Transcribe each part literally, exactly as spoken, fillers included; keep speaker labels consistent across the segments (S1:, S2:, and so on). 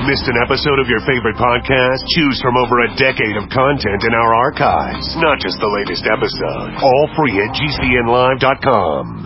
S1: Missed an episode of your favorite podcast? Choose from over a decade of content in our archives, not just the latest episode. All free at G C N live dot com.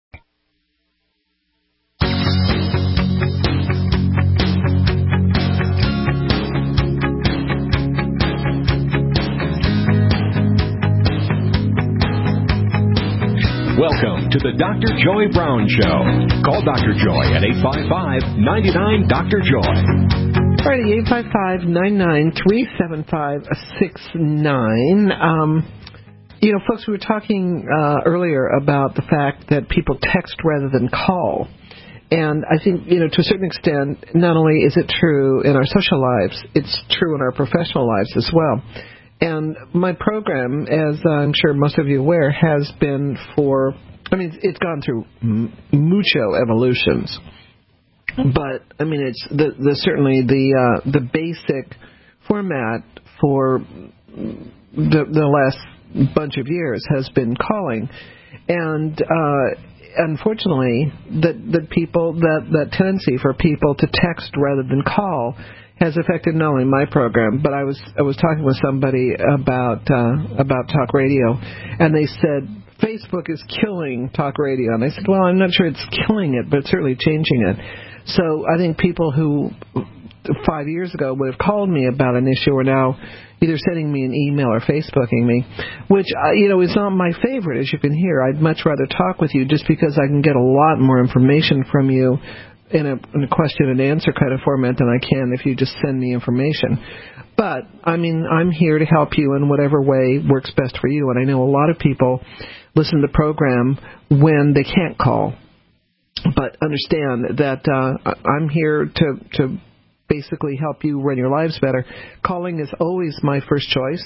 S2: Welcome to the Doctor Joy Brown Show. Call Doctor Joy at eight five five, nine nine, Doctor Joy.
S3: All right, eight five five, nine nine, three seven five six nine. Um, you know, folks, we were talking uh, earlier about the fact that people text rather than call. And I think, you know, to a certain extent, not only is it true in our social lives, it's true in our professional lives as well. And my program, as I'm sure most of you are aware, has been for, I mean, it's gone through m- mucho evolutions. But, I mean, it's the, the certainly the uh, the basic format for the, the last bunch of years has been calling. And uh, unfortunately, that that people, that, that tendency for people to text rather than call has affected not only my program, but I was I was talking with somebody about uh, about talk radio, and they said Facebook is killing talk radio, and I said, well, I'm not sure it's killing it, but it's certainly changing it. So I think people who five years ago would have called me about an issue are now either sending me an email or Facebooking me, which uh, you know is not my favorite, as you can hear. I'd much rather talk with you just because I can get a lot more information from you in a, in a question and answer kind of format than I can if you just send me information. But, I mean, I'm here to help you in whatever way works best for you. And I know a lot of people listen to the program when they can't call. But understand that uh, I'm here to, to basically help you run your lives better. Calling is always my first choice.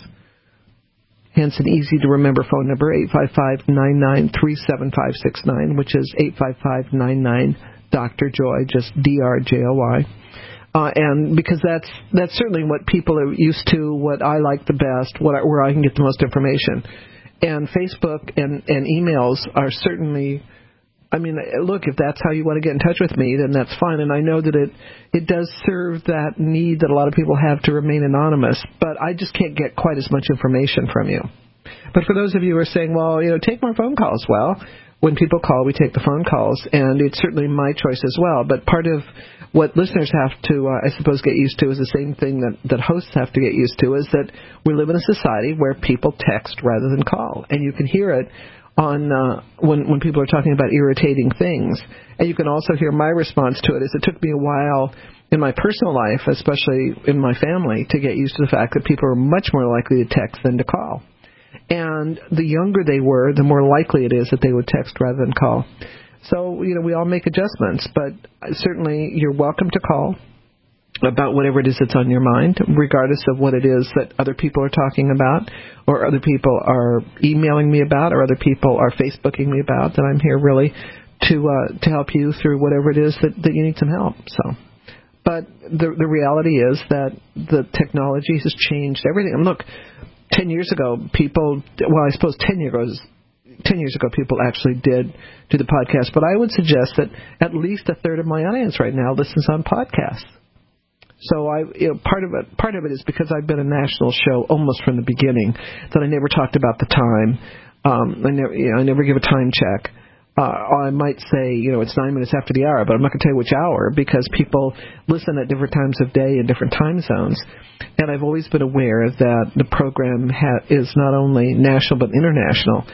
S3: Hence an easy-to-remember phone number, eight five five, nine nine, three seven five six nine, which is eight five five, nine nine, Doctor Joy, just D R J O Y. Uh, and because that's that's certainly what people are used to, what I like the best, what I, where I can get the most information. And Facebook and, and emails are certainly, I mean, look, if that's how you want to get in touch with me, then that's fine. And I know that it, it does serve that need that a lot of people have to remain anonymous, but I just can't get quite as much information from you. But for those of you who are saying, well, you know, take more phone calls, well, when people call, we take the phone calls, and it's certainly my choice as well. But part of what listeners have to, uh, I suppose, get used to is the same thing that, that hosts have to get used to, is that we live in a society where people text rather than call. And you can hear it on uh, when, when people are talking about irritating things. And you can also hear my response to it is it took me a while in my personal life, especially in my family, to get used to the fact that people are much more likely to text than to call. And the younger they were, the more likely it is that they would text rather than call. So, you know, we all make adjustments, but certainly you're welcome to call about whatever it is that's on your mind, regardless of what it is that other people are talking about, or other people are emailing me about, or other people are Facebooking me about, that I'm here really to uh, to help you through whatever it is that, that you need some help. So, but the the reality is that the technology has changed everything. And look, ten years ago, people, well, I suppose ten years ago, ten years ago, people actually did do the podcast. But I would suggest that at least a third of my audience right now listens on podcasts. So I, you know, part of it, part of it is because I've been a national show almost from the beginning, that I never talked about the time. Um, I never, you know, I never give a time check. Uh, I might say, you know, it's nine minutes after the hour, but I'm not going to tell you which hour, because people listen at different times of day in different time zones. And I've always been aware that the program ha- is not only national but international.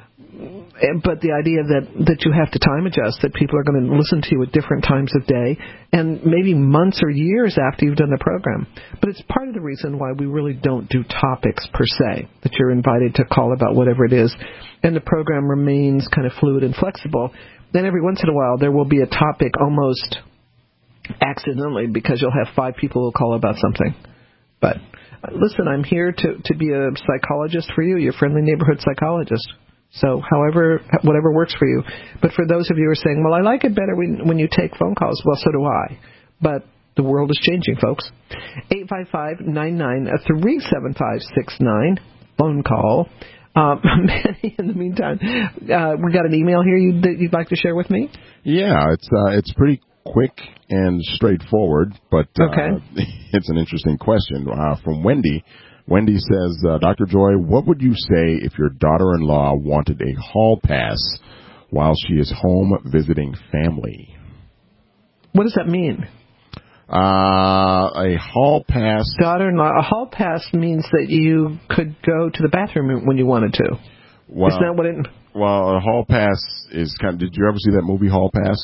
S3: But the idea that, that you have to time adjust, that people are going to listen to you at different times of day, and maybe months or years after you've done the program. But it's part of the reason why we really don't do topics per se, that you're invited to call about whatever it is. And the program remains kind of fluid and flexible. Then every once in a while there will be a topic almost accidentally, because you'll have five people who call about something. But listen, I'm here to, to be a psychologist for you, your friendly neighborhood psychologist. So however, whatever works for you. But for those of you who are saying, well, I like it better when, when you take phone calls, well, so do I. But the world is changing, folks. eight five five, nine nine, three seven five six nine, phone call. Um, Manny, in the meantime, uh, we got an email here you, that you'd like to share with me?
S4: Yeah, it's uh, it's pretty quick and straightforward, but uh,
S3: okay.
S4: it's an interesting question uh, from Wendy. Wendy says, uh, Doctor Joy, what would you say if your daughter-in-law wanted a hall pass while she is home visiting family?
S3: What does that mean?
S4: Uh, a hall pass.
S3: Daughter-in-law. A hall pass means that you could go to the bathroom when you wanted to.
S4: Well,
S3: Isn't that what it?
S4: Well, a hall pass is kind of. Did you ever see that movie Hall Pass?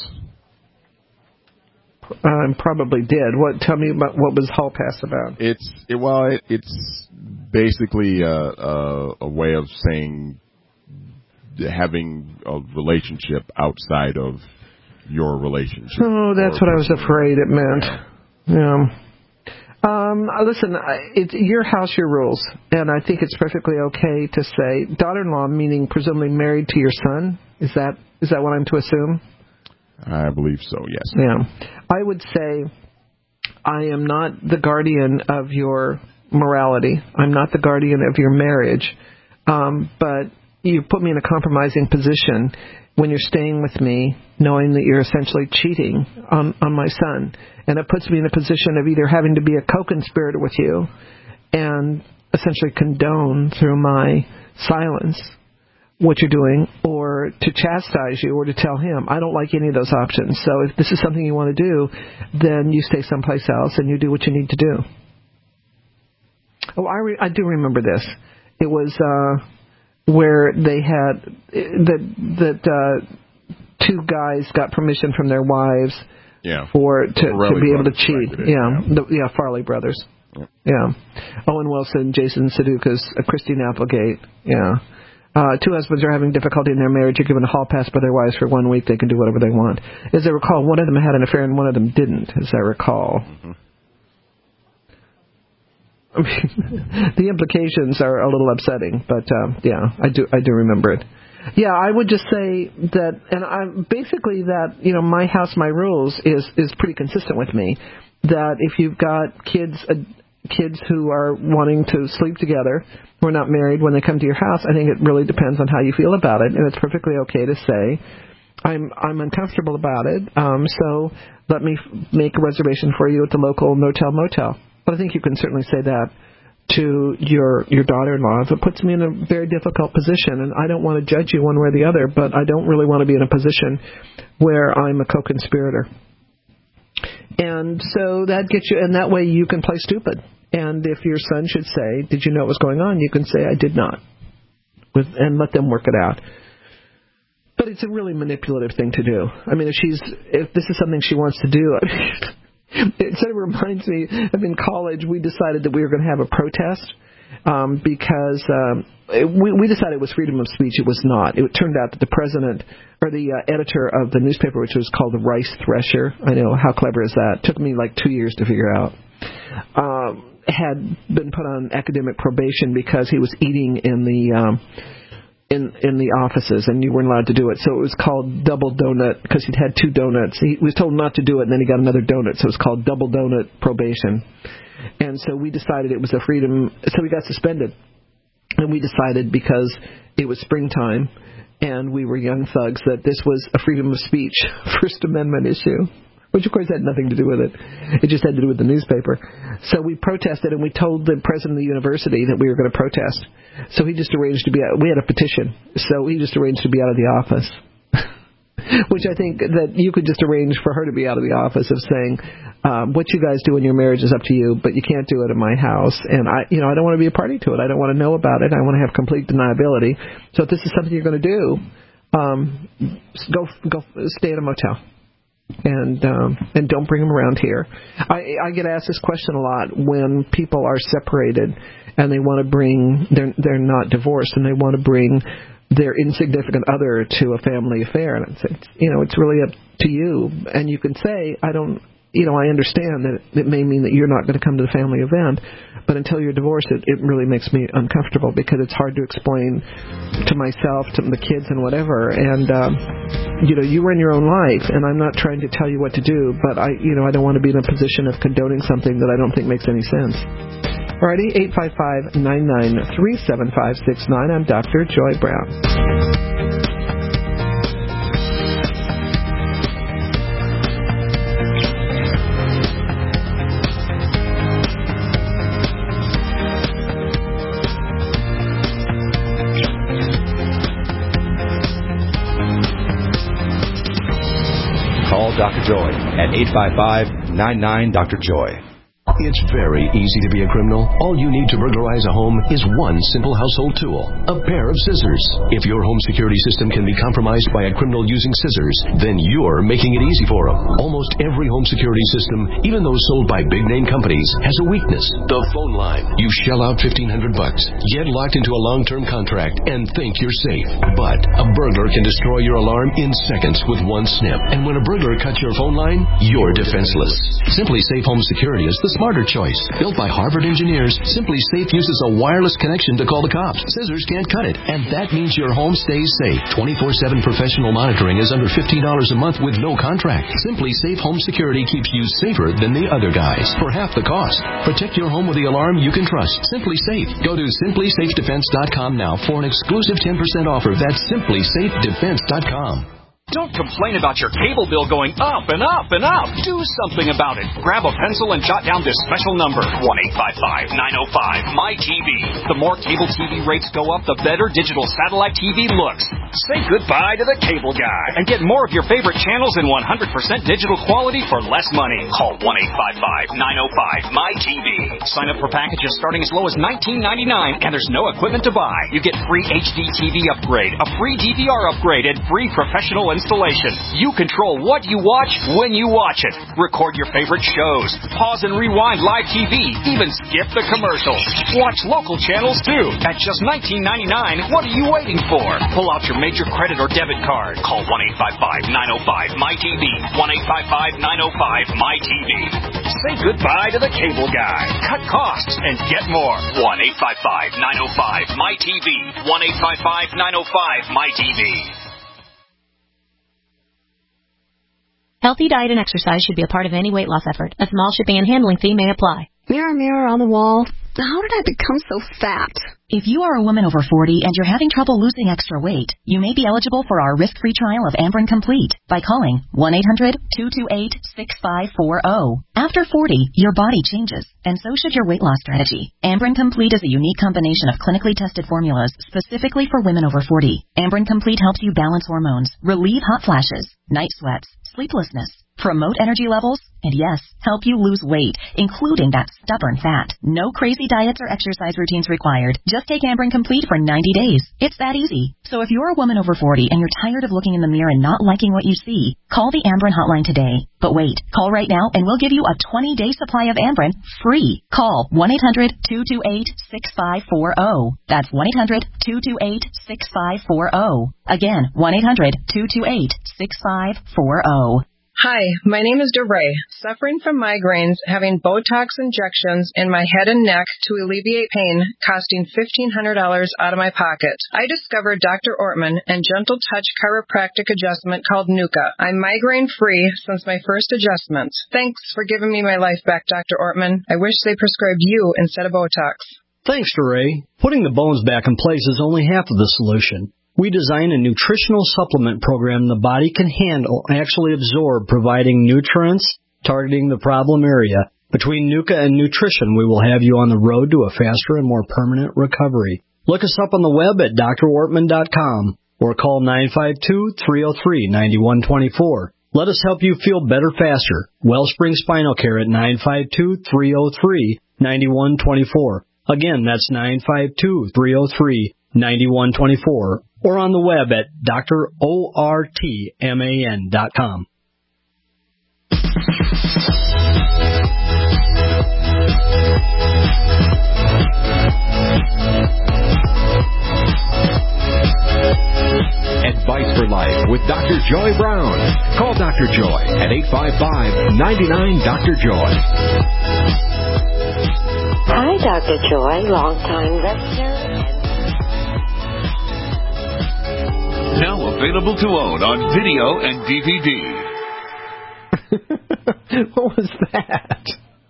S3: I um, probably did. What? Tell me about what was Hall Pass about?
S4: It's it, well, it, it's basically a, a, a way of saying having a relationship outside of your relationship.
S3: Oh, that's what I was afraid it meant. Yeah. Um, listen, it's your house, your rules, and I think it's perfectly okay to say daughter-in-law, meaning presumably married to your son. Is that is that what I'm to assume?
S4: I believe so, yes.
S3: Yeah. I would say I am not the guardian of your morality. I'm not the guardian of your marriage, um, but you put me in a compromising position when you're staying with me, knowing that you're essentially cheating on, on my son. And it puts me in a position of either having to be a co-conspirator with you and essentially condone through my silence what you're doing, or to chastise you, or to tell him. I don't like any of those options. So if this is something you want to do, then you stay someplace else and you do what you need to do. Oh, I, re- I do remember this. It was... Uh, where they had that that uh, two guys got permission from their wives
S4: yeah.
S3: for to, to be able to cheat.
S4: It,
S3: yeah,
S4: yeah.
S3: The, yeah, Farley brothers.
S4: Yeah.
S3: yeah, Owen Wilson, Jason Sudeikis, uh, Christine Applegate. Yeah, uh, two husbands are having difficulty in their marriage. You're given a hall pass by their wives for one week. They can do whatever they want. As I recall, one of them had an affair and one of them didn't. As I recall.
S4: Mm-hmm.
S3: The implications are a little upsetting, but uh, yeah, I do I do remember it. Yeah, I would just say that, and I'm basically that, you know, my house, my rules is is pretty consistent with me. That if you've got kids uh, kids who are wanting to sleep together, who are not married, when they come to your house, I think it really depends on how you feel about it, and it's perfectly okay to say, I'm I'm uncomfortable about it, um, so let me f- make a reservation for you at the local no-tell motel. But I think you can certainly say that to your your daughter-in-law. If it puts me in a very difficult position, and I don't want to judge you one way or the other, but I don't really want to be in a position where I'm a co-conspirator. And so that gets you, and that way you can play stupid. And if your son should say, did you know what was going on? You can say, I did not, with, and let them work it out. But it's a really manipulative thing to do. I mean, if she's if this is something she wants to do, I mean, it sort of reminds me of in college we decided that we were going to have a protest um, because um, it, we, we decided it was freedom of speech. It was not. It turned out that the president or the uh, editor of the newspaper, which was called the Rice Thresher, I know, how clever is that? It took me like two years to figure out, um, had been put on academic probation because he was eating in the... Um, in in the offices, and you weren't allowed to do it. So it was called double donut because he'd had two donuts. He was told not to do it, and then he got another donut, so it was called double donut probation. And so we decided it was a freedom, so we got suspended. And we decided, because it was springtime and we were young thugs, that this was a freedom of speech First Amendment issue, which of course had nothing to do with it. It just had to do with the newspaper. So we protested, and we told the president of the university that we were going to protest. So he just arranged to be out. We had a petition, so he just arranged to be out of the office. Which I think that you could just arrange for her to be out of the office, of saying, um, what you guys do in your marriage is up to you, but you can't do it at my house. And I, you know, I don't want to be a party to it. I don't want to know about it. I want to have complete deniability. So if this is something you're going to do, um, go go stay at a motel. And um, and don't bring them around here. I, I get asked this question a lot when people are separated and they want to bring, they're, they're not divorced, and they want to bring their insignificant other to a family affair. And I say, you know, it's really up to you. And you can say, I don't, you know, I understand that it may mean that you're not going to come to the family event, but until you're divorced, it, it really makes me uncomfortable, because it's hard to explain to myself, to the kids, and whatever. And, um, you know, you run your own life, and I'm not trying to tell you what to do, but I, you know, I don't want to be in a position of condoning something that I don't think makes any sense. Alrighty, eight five five, nine nine three, seven five six nine. I'm Doctor Joy Brown.
S2: Joy at eight five five, nine nine, Doctor Joy.
S5: It's very easy to be a criminal. All you need to burglarize a home is one simple household tool, a pair of scissors. If your home security system can be compromised by a criminal using scissors, then you're making it easy for them. Almost every home security system, even those sold by big-name companies, has a weakness, the phone line. You shell out fifteen hundred bucks, get locked into a long-term contract, and think you're safe. But a burglar can destroy your alarm in seconds with one snip. And when a burglar cuts your phone line, you're defenseless. Simply Safe Home Security is the smarter choice. Built by Harvard engineers, Simply Safe uses a wireless connection to call the cops. Scissors can't cut it, and that means your home stays safe. twenty-four seven professional monitoring is under fifteen dollars a month with no contract. Simply Safe Home Security keeps you safer than the other guys for half the cost. Protect your home with the alarm you can trust. Simply Safe. Go to simply safe defense dot com now for an exclusive ten percent offer. That's simply safe defense dot com.
S6: Don't complain about your cable bill going up and up and up. Do something about it. Grab a pencil and jot down this special number, one eight five five, nine oh five, M Y T V. The more cable T V rates go up, the better digital satellite T V looks. Say goodbye to the cable guy and get more of your favorite channels in one hundred percent digital quality for less money. Call one eight five five, nine oh five, M Y T V. Sign up for packages starting as low as nineteen ninety-nine, and there's no equipment to buy. You get free H D T V upgrade, a free D V R upgrade, and free professional installation. You control what you watch when you watch it. Record your favorite shows. Pause and rewind live T V. Even skip the commercials. Watch local channels too. At just nineteen ninety-nine, what are you waiting for? Pull out your major credit or debit card. Call one eight five five, nine oh five, M Y T V. one eight five five, nine oh five, M Y T V. Say goodbye to the cable guy. Cut costs and get more. one eight five five, nine oh five, M Y T V. one eight five five, nine oh five, M Y T V.
S7: Healthy diet and exercise should be a part of any weight loss effort. A small shipping and handling fee may apply.
S8: Mirror, mirror on the wall, how did I become so fat?
S9: If you are a woman over forty and you're having trouble losing extra weight, you may be eligible for our risk-free trial of Ambren Complete by calling one eight hundred, two two eight, six five four zero. After forty, your body changes, and so should your weight loss strategy. Ambren Complete is a unique combination of clinically tested formulas specifically for women over forty. Ambren Complete helps you balance hormones, relieve hot flashes, night sweats, sleeplessness, promote energy levels, and yes, help you lose weight, including that stubborn fat. No crazy diets or exercise routines required. Just take Ambren Complete for ninety days. It's that easy. So if you're a woman over forty and you're tired of looking in the mirror and not liking what you see, call the Ambren hotline today. But wait, call right now and we'll give you a twenty-day supply of Ambren free. Call one eight hundred, two two eight, six five four zero. That's one eight hundred, two two eight, six five four zero. Again, one eight hundred, two two eight, six five four zero.
S10: Hi, my name is DeRay, suffering from migraines, having Botox injections in my head and neck to alleviate pain, costing fifteen hundred dollars out of my pocket. I discovered Doctor Ortman and Gentle Touch chiropractic adjustment called Nuka. I'm migraine-free since my first adjustment. Thanks for giving me my life back, Doctor Ortman. I wish they prescribed you instead of Botox.
S11: Thanks, DeRay. Putting the bones back in place is only half of the solution. We design a nutritional supplement program the body can handle and actually absorb, providing nutrients, targeting the problem area. Between Nuka and nutrition, we will have you on the road to a faster and more permanent recovery. Look us up on the web at d r ortman dot com or call nine five two, three oh three, nine one two four. Let us help you feel better faster. Wellspring Spinal Care at nine five two, three oh three, nine one two four. Again, that's nine five two, three oh three, nine one two four. Or on the web at d r ortman dot com.
S2: Advice for Life with Doctor Joy Brown. Call Doctor Joy at eight five five, nine nine, Doctor Joy.
S12: Hi, Doctor Joy, long-time listener.
S13: Now available to own on video and D V D.
S3: What was that?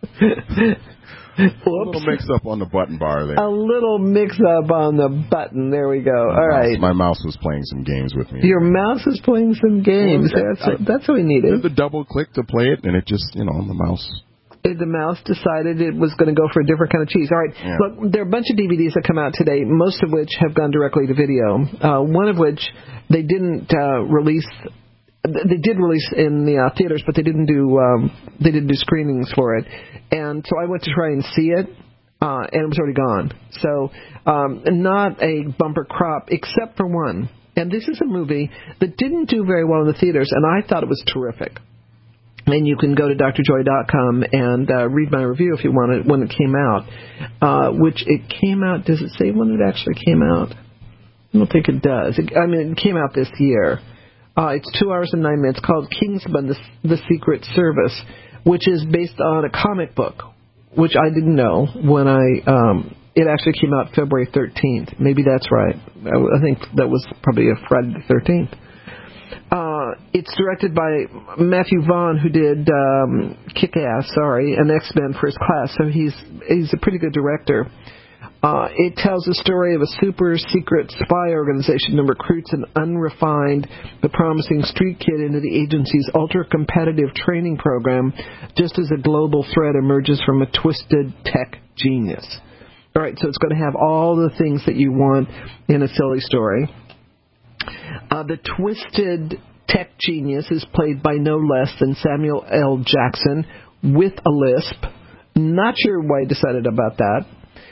S4: A little mix-up on the button bar there.
S3: A little mix-up on the button. There we go.
S4: My
S3: All
S4: mouse,
S3: right.
S4: My mouse was playing some games with me.
S3: Your mouse is playing some games.
S4: Well,
S3: that's,
S4: I,
S3: what, that's what we needed.
S4: The double click to play it, and it just, you know, the mouse...
S3: The mouse decided it was going to go for a different kind of cheese. All right,
S4: yeah.
S3: Look, there are a bunch of D V Ds that come out today, most of which have gone directly to video. Uh, one of which they didn't uh, release they did release in the uh, theaters, but they didn't do um, they didn't do screenings for it. And so I went to try and see it, uh, and it was already gone. So um, not a bumper crop, except for one. And this is a movie that didn't do very well in the theaters, and I thought it was terrific. And you can go to D R joy dot com and uh, read my review if you want it when it came out. Uh, which it came out, does it say when it actually came out? I don't think it does. It, I mean, it came out this year. Uh, it's two hours and nine minutes, called Kingsman, the, the Secret Service, which is based on a comic book, which I didn't know when I... Um, it actually came out February thirteenth. Maybe that's right. I, I think that was probably a Friday the thirteenth. Uh, it's directed by Matthew Vaughn, who did um, Kick-Ass, sorry, and X-Men First Class, so he's he's a pretty good director. Uh, it tells the story of a super-secret spy organization that recruits an unrefined but promising street kid into the agency's ultra-competitive training program just as a global threat emerges from a twisted tech genius. All right, so it's going to have all the things that you want in a silly story. Uh, the twisted tech genius is played by no less than Samuel L. Jackson with a lisp. Not sure why I decided about that.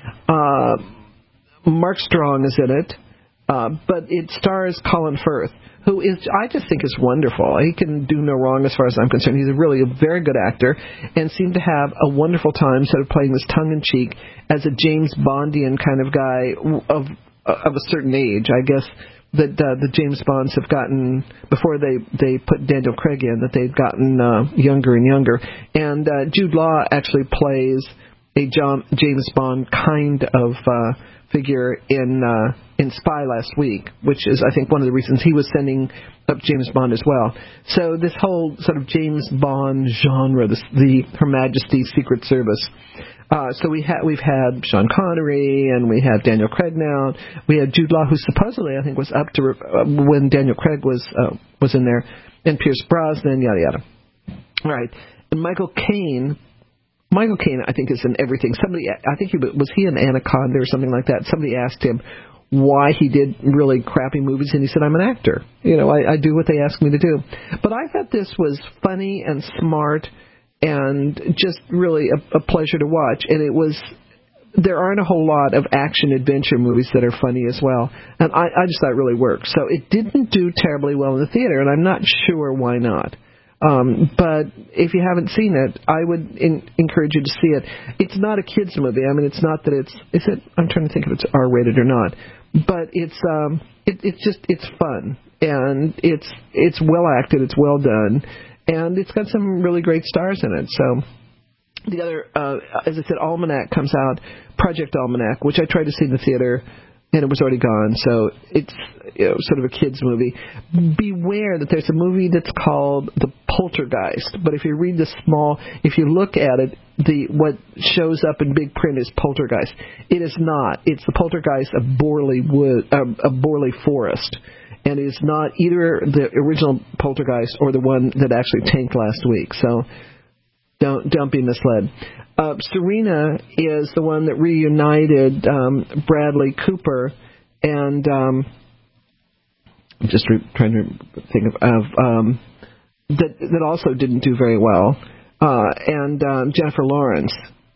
S3: Uh, Mark Strong is in it, uh, but it stars Colin Firth, who is, I just think is wonderful. He can do no wrong as far as I'm concerned. He's a really a very good actor and seemed to have a wonderful time sort of playing this tongue-in-cheek as a James Bondian kind of guy of of a certain age, I guess, that uh, the James Bonds have gotten, before they, they put Daniel Craig in, that they've gotten uh, younger and younger. And uh, Jude Law actually plays a John, James Bond kind of uh, figure in uh, in Spy Last Week, which is, I think, one of the reasons he was sending up James Bond as well. So this whole sort of James Bond genre, this, the Her Majesty's Secret Service. Uh, so we ha- we've had Sean Connery, and we have Daniel Craig now. We had Jude Law, who supposedly, I think, was up to uh, when Daniel Craig was uh, was in there, and Pierce Brosnan, yada, yada. All right. And Michael Caine, Michael Caine, I think, is in everything. Somebody, I think he was he in Anaconda or something like that. Somebody asked him why he did really crappy movies, and he said, I'm an actor. You know, I, I do what they ask me to do. But I thought this was funny and smart and just really a, a pleasure to watch. And it was, there aren't a whole lot of action-adventure movies that are funny as well. And I, I just thought it really worked. So it didn't do terribly well in the theater, and I'm not sure why not. Um, but if you haven't seen it, I would in, encourage you to see it. It's not a kids movie. I mean, it's not that it's, is it, I'm trying to think if it's R-rated or not. But it's, um, it, it's just, it's fun. And it's, it's well acted, it's well done. And it's got some really great stars in it. So the other, uh, as I said, Almanac comes out, Project Almanac, which I tried to see in the theater, and it was already gone. So it's, you know, sort of a kid's movie. Beware that there's a movie that's called The Poltergeist. But if you read the small, if you look at it, the what shows up in big print is Poltergeist. It is not. It's the Poltergeist of Borley Wood, uh, of Borley Forest. And it is not either the original Poltergeist or the one that actually tanked last week. So don't don't be misled. Uh, Serena is the one that reunited um, Bradley Cooper, and um, I'm just re- trying to think of, of um, that that also didn't do very well, uh, and um, Jennifer Lawrence.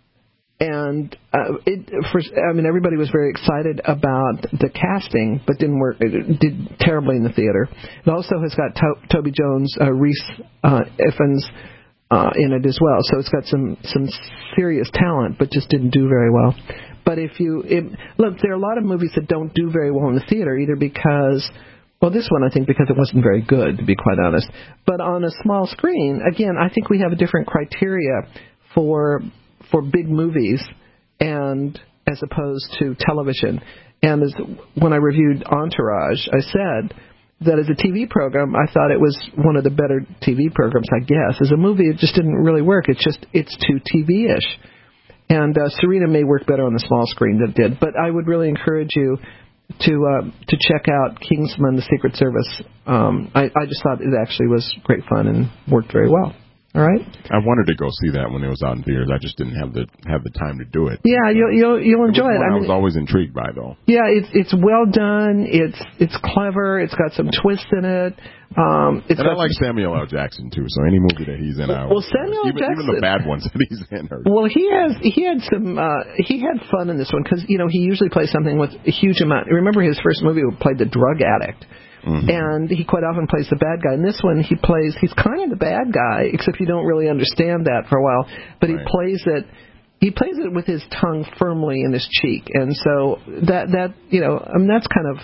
S3: And uh, it, for, I mean, everybody was very excited about the casting, but didn't work. It did terribly in the theater. It also has got to- Toby Jones, uh, Reese uh, Ifans uh, in it as well. So it's got some some serious talent, but just didn't do very well. But if you it, look, there are a lot of movies that don't do very well in the theater, either because, well, this one I think because it wasn't very good, to be quite honest. But on a small screen, again, I think we have a different criteria for. for big movies and as opposed to television. And as, when I reviewed Entourage, I said that as a T V program, I thought it was one of the better T V programs, I guess. As a movie, it just didn't really work. It's just, it's too T V-ish. And uh, Serena may work better on the small screen than it did. But I would really encourage you to uh, to check out Kingsman, The Secret Service. Um, I, I just thought it actually was great fun and worked very well. All right.
S4: I wanted to go see that when it was out in theaters. I just didn't have the have the time to do it.
S3: Yeah, you'll you'll, you'll enjoy
S4: it.
S3: it.
S4: I,
S3: I,
S4: mean, I was always intrigued by it, though.
S3: Yeah, it's it's well done. It's it's clever. It's got some twists in it. Um, it's
S4: and I
S3: got
S4: like Samuel L. Jackson too. So any movie that he's in, I
S3: well, Samuel L.
S4: even,
S3: Jackson,
S4: even the bad ones that he's in. Are,
S3: well, he has he had some uh, he had fun in this one because you know he usually plays something with a huge amount. Remember his first movie he played the drug addict. Mm-hmm. And he quite often plays the bad guy. In this one, he plays, he's kind of the bad guy, except you don't really understand that for a while. But right. he plays it, he plays it with his tongue firmly in his cheek. And so that, that you know, I mean, that's kind of,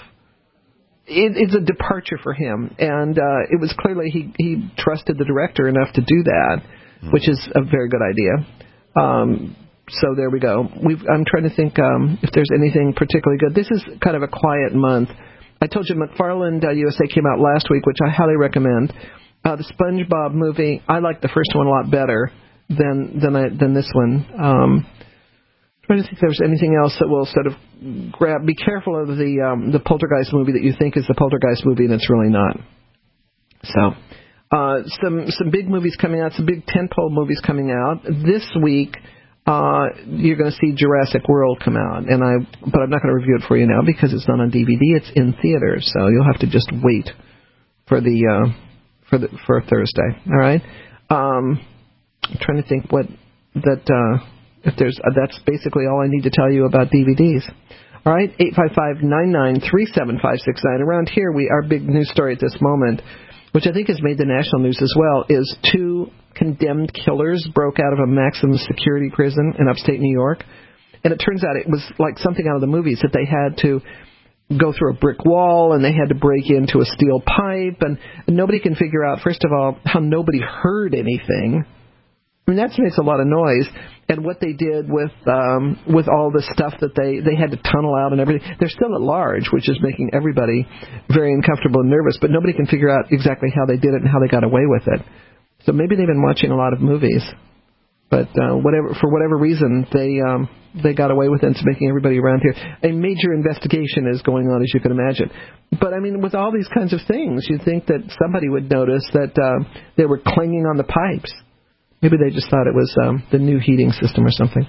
S3: it, it's a departure for him. And uh, it was clearly he, he trusted the director enough to do that, mm-hmm. which is a very good idea. Um, so there we go. We've, I'm trying to think um, if there's anything particularly good. This is kind of a quiet month. I told you McFarland uh, U S A came out last week, which I highly recommend. Uh, the SpongeBob movie, I like the first one a lot better than than I, than this one. Um, trying to think if there's anything else that will sort of grab. Be careful of the um, the Poltergeist movie that you think is the Poltergeist movie, and it's really not. So, uh, some some big movies coming out, some big tentpole movies coming out this week. Uh, you're going to see Jurassic World come out, and I, but I'm not going to review it for you now because it's not on D V D. It's in theaters, so you'll have to just wait for the uh, for the for Thursday. All right. Um, I'm trying to think what that uh, if there's uh, that's basically all I need to tell you about D V Ds. All right, eight five five nine nine three seven five six nine. Around here, we our big news story at this moment, which I think has made the national news as well, is two condemned killers broke out of a maximum security prison in upstate New York. And it turns out it was like something out of the movies, that they had to go through a brick wall and they had to break into a steel pipe. And, and nobody can figure out, first of all, how nobody heard anything. I mean, that makes a lot of noise. And what they did with um, with all the stuff that they, they had to tunnel out and everything, they're still at large, which is making everybody very uncomfortable and nervous. But nobody can figure out exactly how they did it and how they got away with it. So maybe they've been watching a lot of movies, but uh, whatever for whatever reason they um, they got away with it. It's making everybody around here. A major investigation is going on, as you can imagine. But I mean, with all these kinds of things, you'd think that somebody would notice that uh, they were clanging on the pipes. Maybe they just thought it was um, the new heating system or something.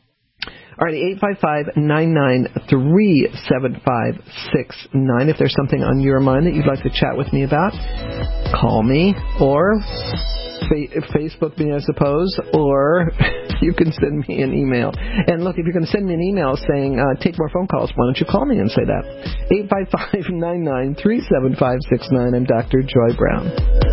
S3: All right, eight five five nine nine three seven five six nine. If there's something on your mind that you'd like to chat with me about, call me or fa- Facebook me, I suppose, or you can send me an email. And look, if you're going to send me an email saying, uh, take more phone calls, why don't you call me and say that? eight five five nine nine three seven five six nine. I'm Doctor Joy Brown.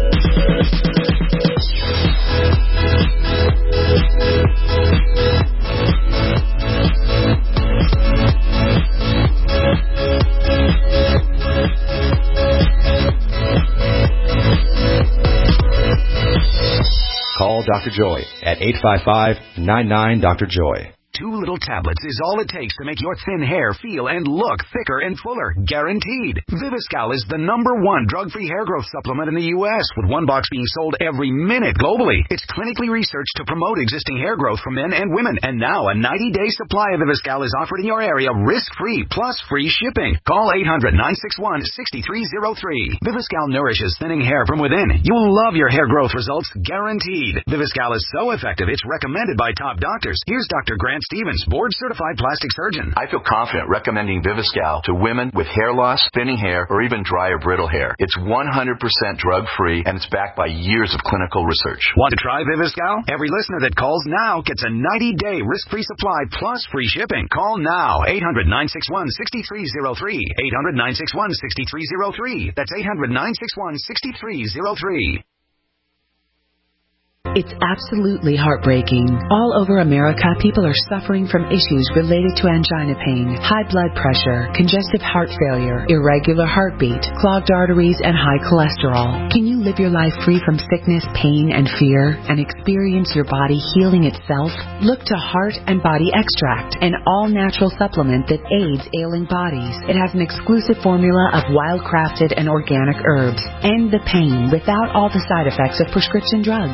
S14: Call Doctor Joy at eight five five nine nine Doctor Joy.
S15: Two little tablets is all it takes to make your thin hair feel and look thicker and fuller, guaranteed. Viviscal is the number one drug-free hair growth supplement in the U S, with one box being sold every minute globally. It's clinically researched to promote existing hair growth for men and women, and now a ninety-day supply of Viviscal is offered in your area risk-free, plus free shipping. Call eight hundred nine six one six three zero three. Viviscal nourishes thinning hair from within. You will love your hair growth results, guaranteed. Viviscal is so effective, it's recommended by top doctors. Here's Doctor Grant Stevens, board-certified plastic surgeon.
S16: I feel confident recommending Viviscal to women with hair loss, thinning hair, or even dry or brittle hair. It's one hundred percent drug-free, and it's backed by years of clinical research.
S15: Want to try Viviscal? Every listener that calls now gets a ninety-day risk-free supply plus free shipping. Call now, eight hundred nine six one six three zero three. eight hundred nine six one six three zero three. That's eight hundred nine six one six three zero three.
S17: It's absolutely heartbreaking. All over America, people are suffering from issues related to angina pain, high blood pressure, congestive heart failure, irregular heartbeat, clogged arteries, and high cholesterol. Can you live your life free from sickness, pain, and fear, and experience your body healing itself? Look to Heart and Body Extract, an all-natural supplement that aids ailing bodies. It has an exclusive formula of wild-crafted and organic herbs. End the pain without all the side effects of prescription drugs. People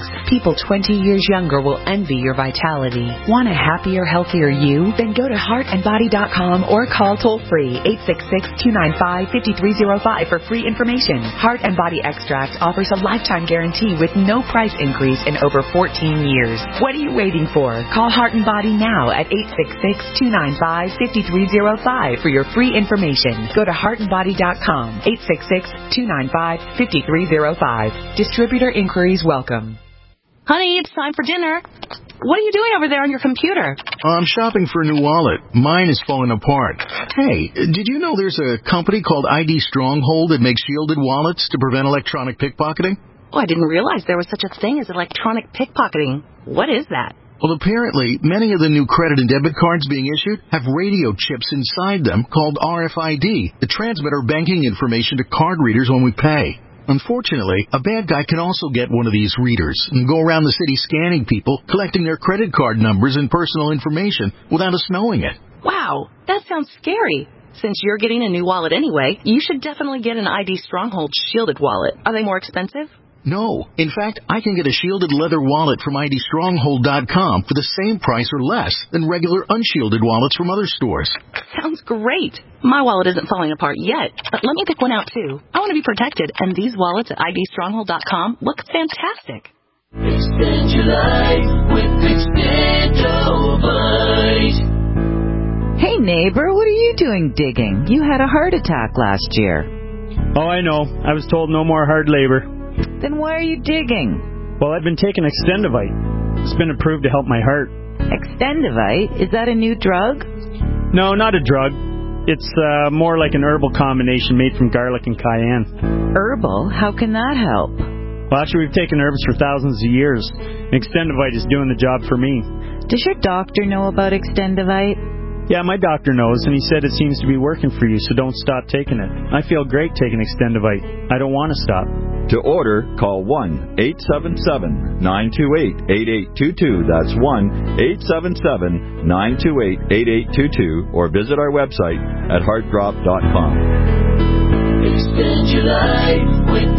S17: people twenty years younger will envy your vitality. Want a happier, healthier you? Then go to heart and body dot com or call toll-free eight six six, two nine five, five three zero five for free information. Heart and Body Extract offers a lifetime guarantee with no price increase in over fourteen years. What are you waiting for? Call Heart and Body now at eight six six, two nine five, five three zero five for your free information. Go to heart and body dot com, eight six six, two nine five, five three zero five. Distributor inquiries welcome.
S9: Honey, it's time for dinner. What are you doing over there on your computer?
S18: I'm shopping for a new wallet. Mine is falling apart. Hey, did you know there's a company called I D Stronghold that makes shielded wallets to prevent electronic pickpocketing?
S9: Oh, I didn't realize there was such a thing as electronic pickpocketing. What is that?
S18: Well, apparently, many of the new credit and debit cards being issued have radio chips inside them called R F I D that transmit our banking information to card readers when we pay. Unfortunately, a bad guy can also get one of these readers and go around the city scanning people, collecting their credit card numbers and personal information without us knowing it.
S9: Wow, that sounds scary. Since you're getting a new wallet anyway, you should definitely get an I D Stronghold shielded wallet. Are they more expensive?
S18: No. In fact, I can get a shielded leather wallet from I D stronghold dot com for the same price or less than regular unshielded wallets from other stores.
S9: Sounds great. My wallet isn't falling apart yet, but let me pick one out too. I want to be protected, and these wallets at I D stronghold dot com look fantastic.
S19: Extend your life with Extendovite.
S20: Hey neighbor, what are you doing digging? You had a heart attack last year.
S11: Oh, I know. I was told no more hard labor.
S20: Then why are you digging?
S11: Well, I've been taking Extendovite. It's been approved to help my heart.
S20: Extendovite? Is that a new drug?
S11: No, not a drug. It's uh, more like an herbal combination made from garlic and cayenne.
S20: Herbal? How can that help?
S11: Well, actually, we've taken herbs for thousands of years. Extendovite is doing the job for me.
S20: Does your doctor know about Extendovite?
S11: Yeah, my doctor knows, and he said it seems to be working for you, so don't stop taking it. I feel great taking Extendovite. I don't want to stop.
S21: To order, call one eight seven seven, nine two eight, eight eight two two. That's one eight seven seven, nine two eight, eight eight two two, or visit our website at heart drop dot com.
S19: Extend your life with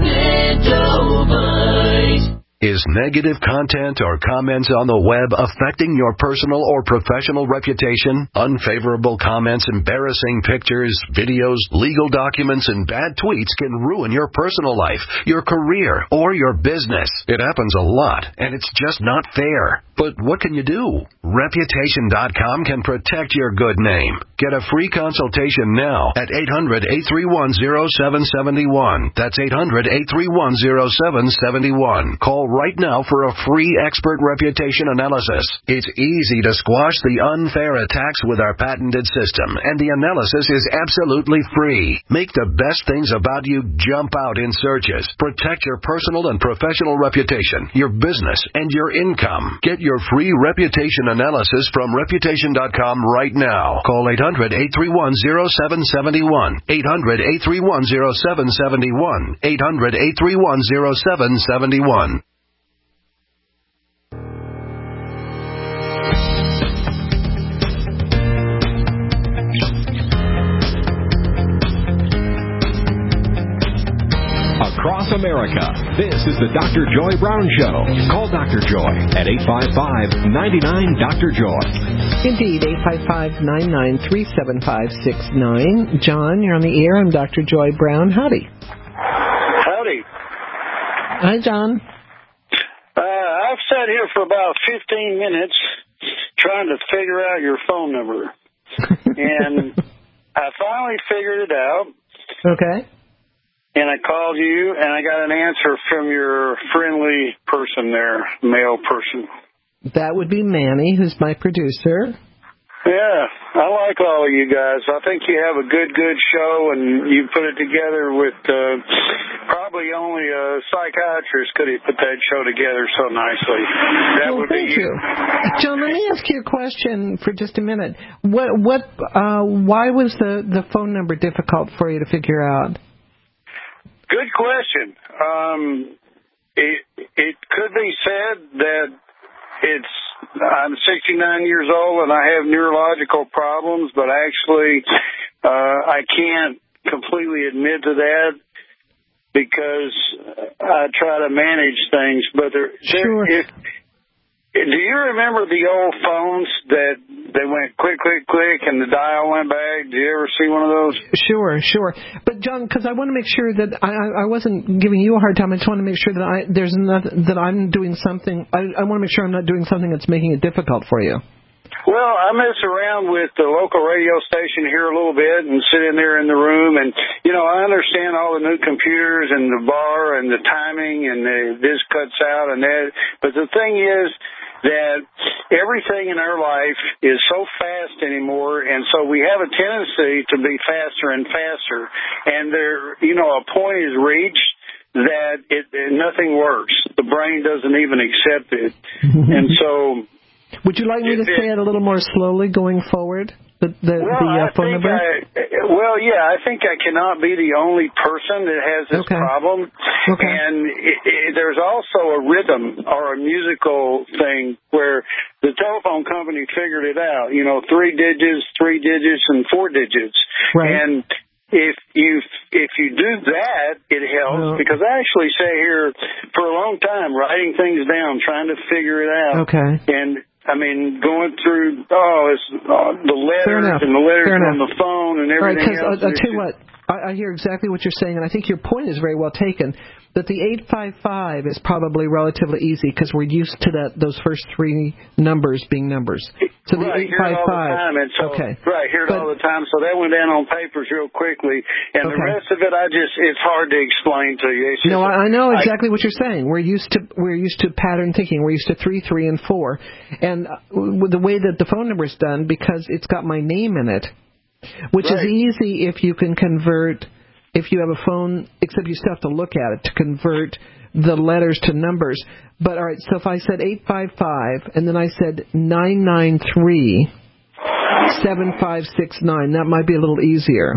S19: Extendovite.
S22: Is negative content or comments on the web affecting your personal or professional reputation? Unfavorable comments, embarrassing pictures, videos, legal documents, and bad tweets can ruin your personal life, your career, or your business. It happens a lot, and it's just not fair. But what can you do? Reputation dot com can protect your good name. Get a free consultation now at eight hundred, eight three one, zero seven seven one. That's eight hundred, eight three one, zero seven seven one. Call right now for a free expert reputation analysis. It's easy to squash the unfair attacks with our patented system, and the analysis is absolutely free. Make the best things about you jump out in searches. Protect your personal and professional reputation, your business, and your income. Get your free reputation analysis from reputation dot com right now. Call eight hundred, eight three one, zero seven seven one. eight hundred, eight three one, zero seven seven one. eight hundred, eight three one, zero seven seven one.
S2: Across America, this is the Doctor Joy Brown Show. Call Doctor Joy at eight five five, nine nine, Doctor Joy.
S3: Indeed, eight five five, nine nine, three seven five six nine. John, you're on the air. I'm Doctor Joy Brown. Howdy.
S23: Howdy.
S3: Hi, John.
S23: Uh, I've sat here for about fifteen minutes trying to figure out your phone number. And I finally figured it out.
S3: Okay.
S23: And I called you, and I got an answer from your friendly person there, male person.
S3: That would be Manny, who's my producer.
S23: Yeah, I like all of you guys. I think you have a good, good show, and you put it together with uh, probably only a psychiatrist could have put that show together so nicely. That
S3: well,
S23: would
S3: thank
S23: be
S3: you. John, let me ask you a question for just a minute. What, what, uh, why was the, the phone number difficult for you to figure out?
S23: Good question. Um, it it could be said that it's I'm sixty-nine years old and I have neurological problems, but actually uh, I can't completely admit to that. because I try to manage things. But there,
S3: sure.
S23: there, if, do you remember the old phones that they went click, click, click, and the dial went back? Did you ever see one of those?
S3: Sure, sure. But John, because I want to make sure that I, I wasn't giving you a hard time. I just want to make sure that I there's nothing that I'm doing something. I, I want to make sure I'm not doing something that's making it difficult for you.
S23: Well, I mess around with the local radio station here a little bit and sit in there in the room, and, you know, I understand all the new computers and the bar and the timing and the, this cuts out and that. But the thing is that everything in our life is so fast anymore, and so we have a tendency to be faster and faster. And there, you know, a point is reached that it, nothing works. The brain doesn't even accept it. And so...
S3: Would you like me to say it a little more slowly going forward? The, the,
S23: well,
S3: the uh,
S23: I
S3: phone
S23: think
S3: number?
S23: I, well, yeah, I think I cannot be the only person that has this
S3: okay.
S23: problem.
S3: Okay.
S23: And it, it, there's also a rhythm or a musical thing where the telephone company figured it out. You know, three digits, three digits, and four digits.
S3: Right.
S23: And if you if you do that, it helps, no. because I actually sat here for a long time writing things down, trying to figure it out.
S3: Okay.
S23: And I mean, going through, oh, it's uh, the letters and the letters
S3: Fair
S23: on
S3: enough.
S23: the phone and everything
S3: All right,
S23: else.
S3: I'll, I'll tell you what, I, I hear exactly what you're saying, and I think your point is very well taken, that the eight five five is probably relatively easy because we're used to that those first three numbers being numbers. So the
S23: right,
S3: eight five five.
S23: Hear it all the time, and so,
S3: okay.
S23: Right, hear it
S3: but,
S23: all the time. So that went down on papers real quickly, and
S3: okay.
S23: the rest of it, I just, it's hard to explain to you. It's just,
S3: no, I, I know exactly I, what you're saying. We're used to we're used to pattern thinking. We're used to three, three, and four, and with the way that the phone number is done, because it's got my name in it, which
S23: right.
S3: is easy if you can convert. If you have a phone, except you still have to look at it to convert the letters to numbers. But all right, so if I said eight five five and then I said nine nine three seven five six nine, that might be a little easier.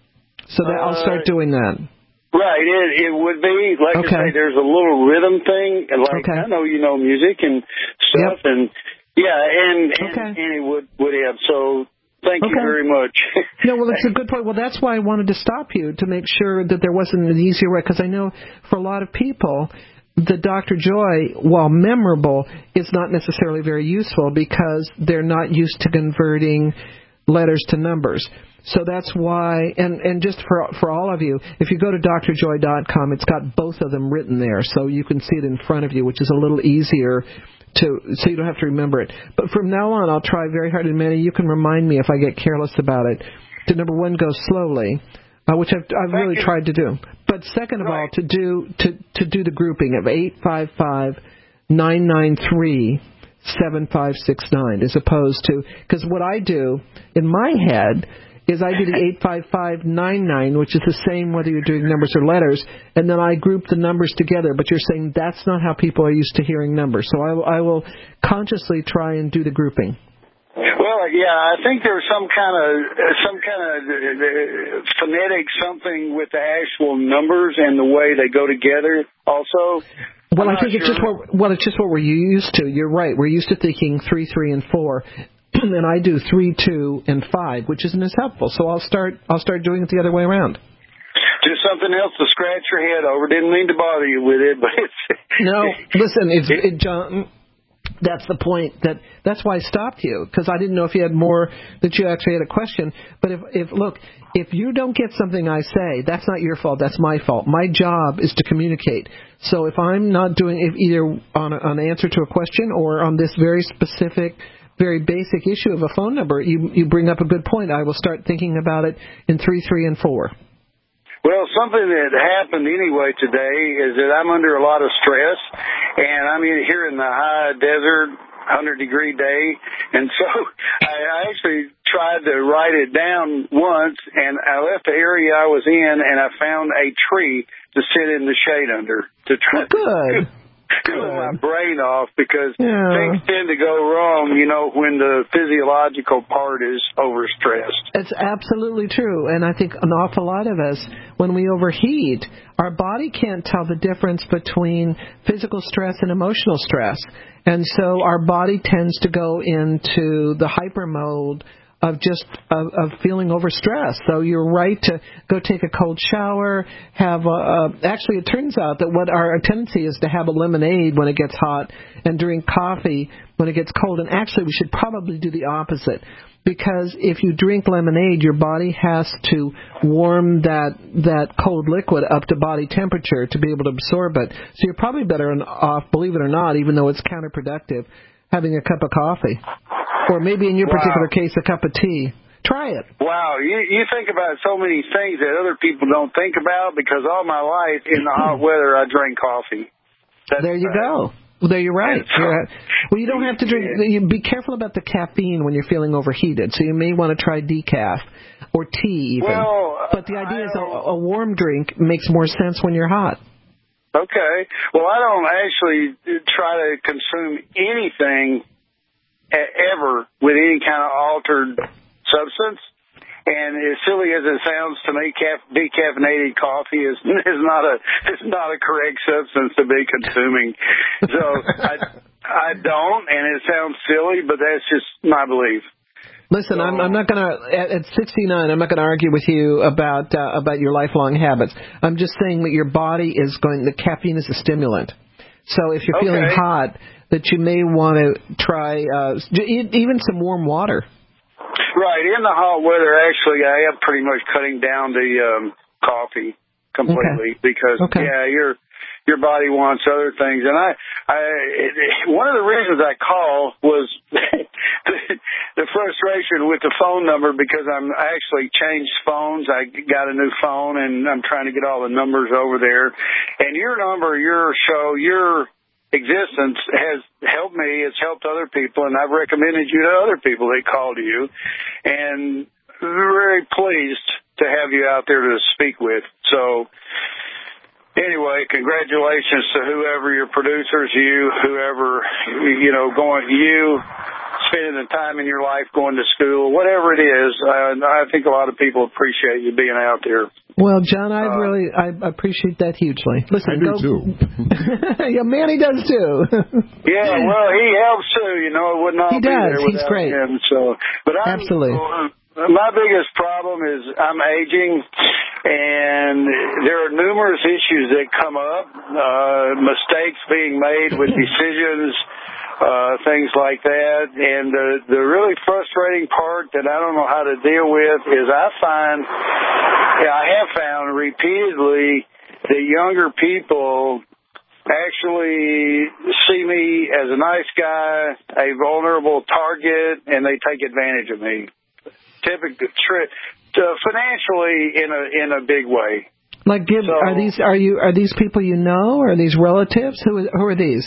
S3: So that uh, I'll start doing that.
S23: Right, it it would be like
S3: okay.
S23: I say. There's a little rhythm thing, and like
S3: okay.
S23: I know you know music and stuff,
S3: yep.
S23: and yeah, and and,
S3: okay.
S23: and it would would have so. Thank
S3: okay.
S23: you very much.
S3: No, well, it's a good point. Well, that's why I wanted to stop you, to make sure that there wasn't an easier way, because I know for a lot of people, the Doctor Joy, while memorable, is not necessarily very useful because they're not used to converting letters to numbers. So that's why, and, and just for for all of you, if you go to D R joy dot com, it's got both of them written there, so you can see it in front of you, which is a little easier to, so you don't have to remember it. But from now on, I'll try very hard, and Manny, you can remind me if I get careless about it, to number one, go slowly, uh, which I've, I've really
S23: you.
S3: tried to do. But second of
S23: right.
S3: all, to do to to do the grouping of eight five five nine nine three seven five six nine, as opposed to, because what I do in my head is I do the eight five five nine nine, which is the same whether you're doing numbers or letters, and then I group the numbers together. But you're saying that's not how people are used to hearing numbers. So I will, I will consciously try and do the grouping.
S23: Well, yeah, I think there's some kind of some kind of uh, phonetic something with the actual numbers and the way they go together. Also,
S3: well,
S23: I'm
S3: I think
S23: sure.
S3: it's just what well, it's just what we're used to. You're right. We're used to thinking three, three, and four. And I do three, two, and five, which isn't as helpful. So I'll start. I'll start doing it the other way around.
S23: Just something else to scratch your head over. Didn't mean to bother you with it, but it's
S3: no. Listen, it's it, John. That's the point. That that's why I stopped you, because I didn't know if you had more, that you actually had a question. But if if look, if you don't get something I say, that's not your fault. That's my fault. My job is to communicate. So if I'm not doing if either on a, on an answer to a question or on this very specific, very basic issue of a phone number, you you bring up a good point. I will start thinking about it in three, three, and four.
S23: Well, something that happened anyway today is that I'm under a lot of stress, and I'm in here in the high desert, one hundred degree day, and so I actually tried to write it down once, and I left the area I was in, and I found a tree to sit in the shade under to try
S3: well, good.
S23: to cool my brain off, because
S3: yeah.
S23: things tend to go wrong, you know, when the physiological part is overstressed.
S3: It's absolutely true, and I think an awful lot of us, when we overheat, our body can't tell the difference between physical stress and emotional stress, and so our body tends to go into the hyper mode of just of, of feeling overstressed. So you're right to go take a cold shower, have a, a, actually it turns out that what our tendency is to have a lemonade when it gets hot and drink coffee when it gets cold. And actually we should probably do the opposite, because if you drink lemonade, your body has to warm that that cold liquid up to body temperature to be able to absorb it. So you're probably better off, believe it or not, even though it's counterproductive, having a cup of coffee. Or maybe in your
S23: wow.
S3: particular case, a cup of tea. Try it.
S23: Wow, you you think about so many things that other people don't think about, because all my life in the hot weather I drink coffee. That's
S3: there you
S23: bad.
S3: go. Well, there you're right. You're, well, you don't have to drink. You be careful about the caffeine when you're feeling overheated. So you may want to try decaf or tea even.
S23: Well,
S3: but the idea is a, a warm drink makes more sense when you're hot.
S23: Okay. Well, I don't actually try to consume anything ever with any kind of altered substance. And as silly as it sounds to me, decaffeinated coffee is is not a is not a correct substance to be consuming. So I I don't, and it sounds silly, but that's just my belief.
S3: Listen, so, I'm, I'm not going to at, at sixty-nine. I'm not going to argue with you about uh, about your lifelong habits. I'm just saying that your body is going. The caffeine is a stimulant. So if you're
S23: okay.
S3: feeling hot, that you may want to try uh, even some warm water.
S23: Right. In the hot weather, actually, I am pretty much cutting down the um, coffee completely okay. because, okay. yeah, your your body wants other things. And I, I, it, one of the reasons I call was the, the frustration with the phone number, because I'm I actually changed phones. I got a new phone, and I'm trying to get all the numbers over there. And your number, your show, your existence has helped me. It's helped other people, and I've recommended you to other people. They call to you, and very pleased to have you out there to speak with. So anyway, congratulations to whoever your producers, you, whoever, you know, going, you spending the time in your life going to school, whatever it is. Uh, I think a lot of people appreciate you being out there.
S3: Well, John, I uh, really I appreciate that hugely. Listen,
S4: I do
S3: go,
S4: too.
S3: yeah, Manny does too.
S23: Yeah, well, he helps too. You know, it would not
S3: he
S23: be
S3: does.
S23: there without
S3: He's great.
S23: him. So, but I'm,
S3: absolutely.
S23: Uh, my biggest problem is I'm aging, and there are numerous issues that come up, uh, mistakes being made with decisions. Uh, things like that. And the, the really frustrating part that I don't know how to deal with is I find, I have found repeatedly that younger people actually see me as a nice guy, a vulnerable target, and they take advantage of me. Typically, uh, financially in a in a big way.
S3: Like, give so, are these are you are these people you know? Are these relatives? Who who are these?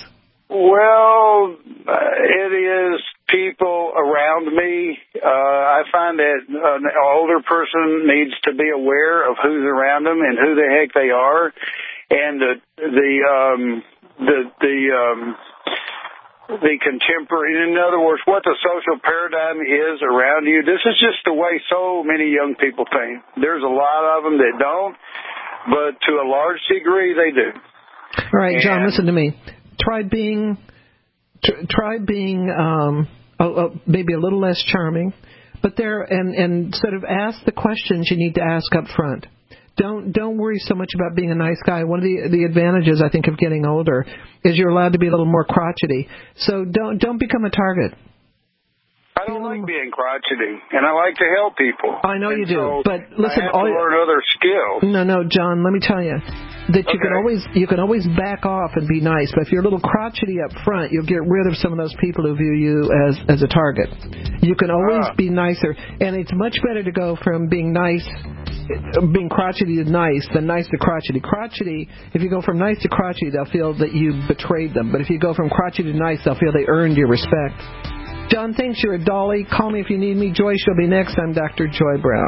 S23: Well, uh, it is people around me. Uh, I find that an older person needs to be aware of who's around them and who the heck they are, and the the um, the the um, the contemporary. In other words, what the social paradigm is around you. This is just the way so many young people think. There's a lot of them that don't, but to a large degree, they do.
S3: All right, John, and, listen to me. Try being, try being um, a, a, maybe a little less charming, but there and, and sort of ask the questions you need to ask up front. Don't don't worry so much about being a nice guy. One of the the advantages I think of getting older is you're allowed to be a little more crotchety. So don't don't become a target.
S23: I don't like being crotchety, and I like to help people.
S3: I know
S23: and
S3: you do,
S23: so
S3: but listen,
S23: I have
S3: all
S23: to learn other skills.
S3: No, no, John. Let me tell you that you
S23: okay.
S3: can always you can always back off and be nice. But if you're a little crotchety up front, you'll get rid of some of those people who view you as as a target. You can always
S23: ah.
S3: be nicer, and it's much better to go from being nice, being crotchety to nice, than nice to crotchety. Crotchety, if you go from nice to crotchety, they'll feel that you betrayed them. But if you go from crotchety to nice, they'll feel they earned your respect. John thinks you're a dolly. Call me if you need me. Joy, she'll be next. I'm Doctor Joy Brown.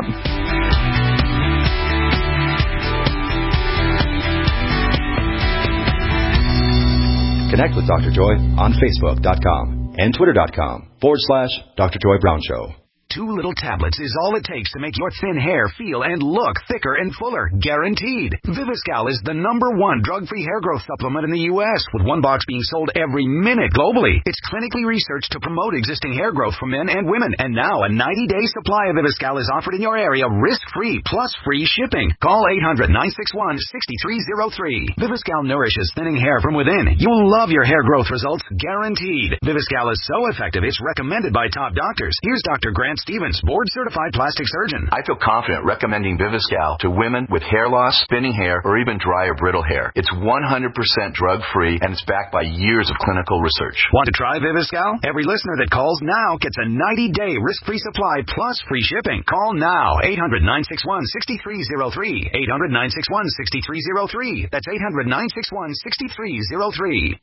S14: Connect with Doctor Joy on Facebook dot com and Twitter dot com forward slash Doctor Joy Brown Show.
S15: two little tablets is all it takes to make your thin hair feel and look thicker and fuller. Guaranteed. Viviscal is the number one drug-free hair growth supplement in the U S, with one box being sold every minute globally. It's clinically researched to promote existing hair growth for men and women. And now a ninety-day supply of Viviscal is offered in your area risk-free plus free shipping. Call eight hundred, nine six one, six three zero three. Viviscal nourishes thinning hair from within. You'll love your hair growth results, guaranteed. Viviscal is so effective it's recommended by top doctors. Here's Doctor Grant Stevens, board-certified plastic surgeon.
S16: I feel confident recommending Viviscal to women with hair loss, thinning hair, or even dry or brittle hair. It's one hundred percent drug-free, and it's backed by years of clinical research.
S15: Want to try Viviscal? Every listener that calls now gets a ninety-day risk-free supply plus free shipping. Call now, eight hundred, nine six one, six three zero three. eight hundred, nine six one, six three zero three. That's eight hundred, nine six one, six three zero three.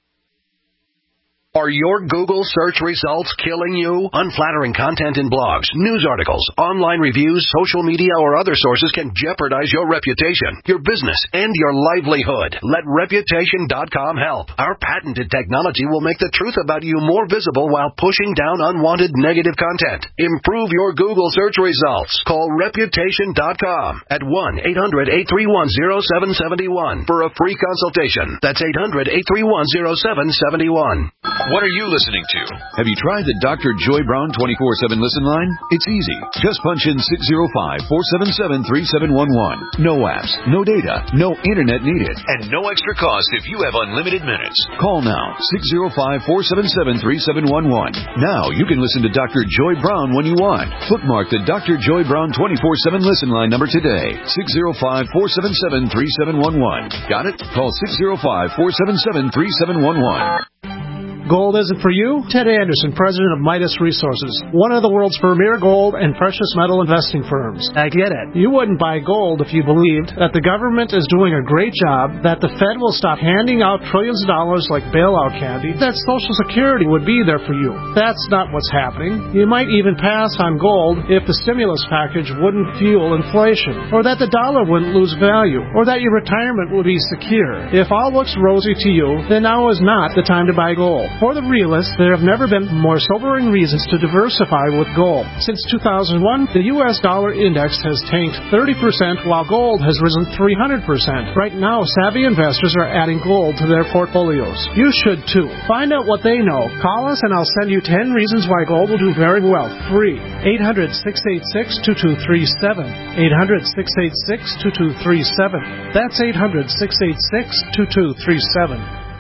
S22: Are your Google search results killing you? Unflattering content in blogs, news articles, online reviews, social media, or other sources can jeopardize your reputation, your business, and your livelihood. Let Reputation dot com help. Our patented technology will make the truth about you more visible while pushing down unwanted negative content. Improve your Google search results. Call Reputation dot com at one eight hundred, eight three one, zero seven seven one for a free consultation. That's eight hundred, eight three one, zero seven seven one.
S13: What are you listening to? Have you tried the Doctor Joy Brown twenty-four seven listen line? It's easy. Just punch in six zero five, four seven seven, three seven one one. No apps, no data, no internet needed. And no extra cost if you have unlimited minutes. Call now, six zero five, four seven seven, three seven one one. Now you can listen to Doctor Joy Brown when you want. Bookmark the Doctor Joy Brown twenty-four seven listen line number today. six zero five, four seven seven, three seven one one. Got it? Call six zero five, four seven seven, three seven one one.
S1: Gold isn't for you? Ted Anderson, president of Midas Resources, one of the world's premier gold and precious metal investing firms. I get it. You wouldn't buy gold if you believed that the government is doing a great job, that the Fed will stop handing out trillions of dollars like bailout candy, that Social Security would be there for you. That's not what's happening. You might even pass on gold if the stimulus package wouldn't fuel inflation, or that the dollar wouldn't lose value, or that your retirement would be secure. If all looks rosy to you, then now is not the time to buy gold. For the realists, there have never been more sobering reasons to diversify with gold. Since two thousand one, the U S dollar index has tanked thirty percent while gold has risen three hundred percent. Right now, savvy investors are adding gold to their portfolios. You should too. Find out what they know. Call us and I'll send you ten reasons why gold will do very well. Free. eight hundred, six eight six, two two three seven. eight hundred, six eight six, two two three seven. That's eight hundred, six eight six, two two three seven.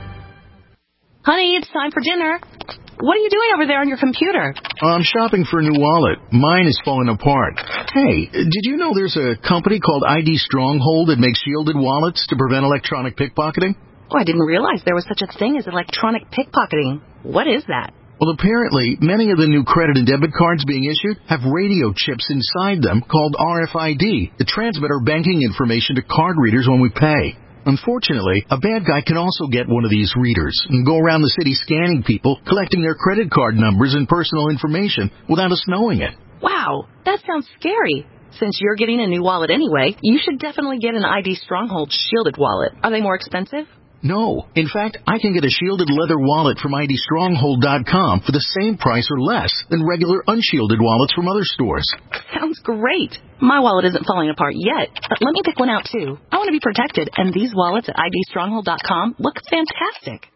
S9: Honey, it's time for dinner. What are you doing over there on your computer?
S18: I'm shopping for a new wallet. Mine is falling apart. Hey, did you know there's a company called I D Stronghold that makes shielded wallets to prevent electronic pickpocketing?
S9: Oh, I didn't realize there was such a thing as electronic pickpocketing. What is that?
S18: Well, apparently, many of the new credit and debit cards being issued have radio chips inside them called R F I D that transmit our banking information to card readers when we pay. Unfortunately, a bad guy can also get one of these readers and go around the city scanning people, collecting their credit card numbers and personal information without us knowing it.
S9: Wow, that sounds scary. Since you're getting a new wallet anyway, you should definitely get an I D Stronghold shielded wallet. Are they more expensive?
S18: No. In fact, I can get a shielded leather wallet from I D Stronghold dot com for the same price or less than regular unshielded wallets from other stores.
S9: Sounds great. My wallet isn't falling apart yet, but let me pick one out too. I want to be protected, and these wallets at I D Stronghold dot com look fantastic.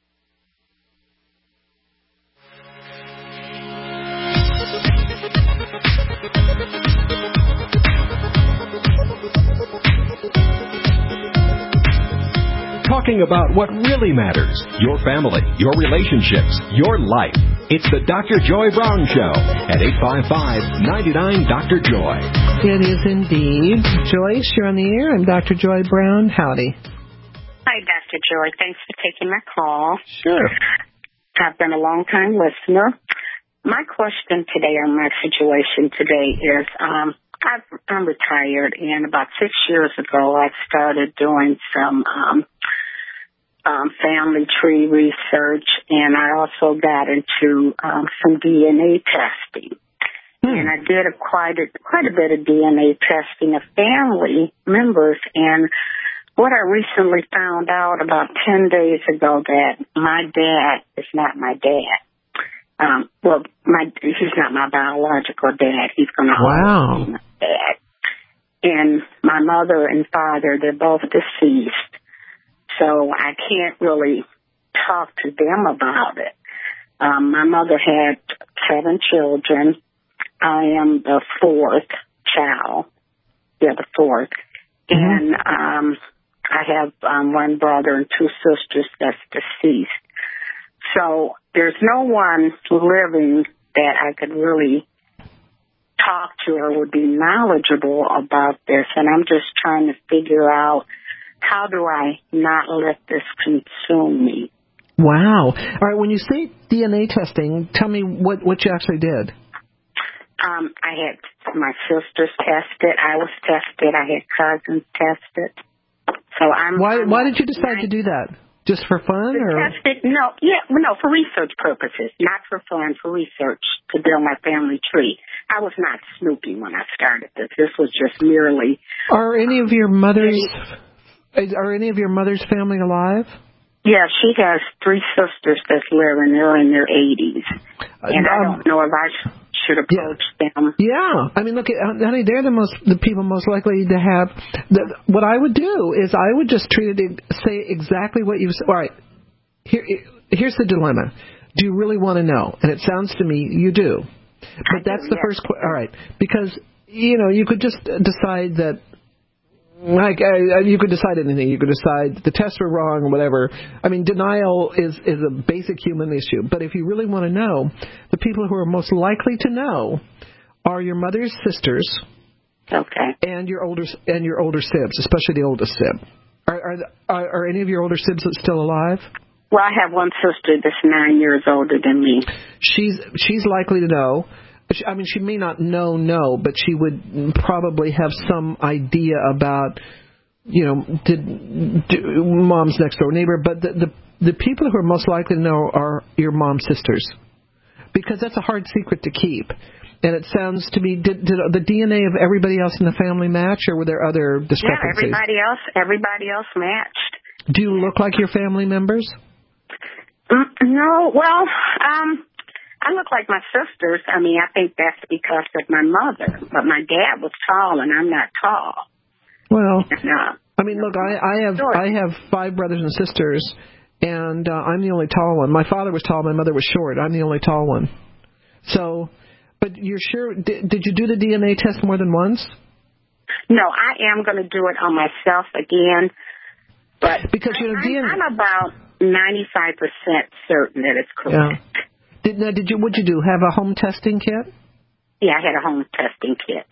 S2: Talking about what really matters, your family, your relationships, your life. It's the Doctor Joy Brown Show at eight five five, nine nine, Doctor Joy.
S3: It is indeed. Joyce, you're on the air. I'm Doctor Joy Brown. Howdy.
S5: Hi, Doctor Joy. Thanks for taking my call.
S3: Sure.
S5: I've been a long-time listener. My question today, or my situation today is, um, I've, I'm retired, and about six years ago, I started doing some um, um, family tree research, and I also got into um, some D N A testing. Hmm. And I did a quite a quite a bit of D N A testing of family members, and what I recently found out about ten days ago that my dad is not my dad. Um, well, my he's not my biological dad. He's going to
S3: wow.
S5: always be my dad. And my mother and father, they're both deceased, so I can't really talk to them about it. Um, my mother had seven children. I am the fourth child. Yeah, the fourth. Mm-hmm. And um, I have um, one brother and two sisters that's deceased. So there's no one living that I could really talk to or would be knowledgeable about this. And I'm just trying to figure out, how do I not let this consume me?
S3: Wow. All right, when you say D N A testing, tell me what, what you actually did.
S5: Um, I had my sisters tested. I was tested. I had cousins tested. So I'm.
S3: Why?
S5: I'm
S3: Why did you decide to do that? Just for fun, or?
S5: Tested, no, yeah, no, for research purposes, not for fun, for research to build my family tree. I was not snooping when I started this. This was just merely.
S3: Are any of your mother's? Are any of your mother's family alive?
S5: Yeah, she has three sisters that's living. They're in their eighties, and um, I don't know if I sh- should approach
S3: yeah.
S5: them.
S3: Yeah, I mean, look, honey, they're the most the people most likely to have. The, what I would do is I would just treat it, say exactly what you said. All right, here, here's the dilemma. Do you really want to know? And it sounds to me you do, but I that's do, the yeah. first. All right, because you know you could just decide that. Like uh, you could decide anything. You could decide the tests were wrong or whatever. I mean, denial is is a basic human issue. But if you really want to know, the people who are most likely to know are your mother's sisters,
S5: okay,
S3: and your older and your older sibs, especially the oldest sib. Are are, are are any of your older sibs still alive?
S5: Well, I have one sister that's nine years older than me.
S3: She's she's likely to know. I mean, she may not know, no, but she would probably have some idea about, you know, did, did, mom's next door neighbor. But the, the the people who are most likely to know are your mom's sisters, because that's a hard secret to keep. And it sounds to me, did, did the D N A of everybody else in the family match, or were there other discrepancies?
S5: Yeah, everybody else, everybody else matched.
S3: Do you look like your family members?
S5: Mm, no, well, um. I look like my sisters. I mean, I think that's because of my mother. But my dad was tall, and I'm not tall.
S3: Well,
S5: and, uh,
S3: I mean, look, I, I have I have five brothers and sisters, and uh, I'm the only tall one. My father was tall. My mother was short. I'm the only tall one. So, but you're sure? Did, did you do the D N A test more than once?
S5: No, I am going to do it on myself again. But
S3: because you know,
S5: I,
S3: D N A,
S5: I'm about ninety-five percent certain that it's correct.
S3: Yeah. Did, now, did you? What'd you do? Have a home testing kit?
S5: Yeah, I had a home testing kit.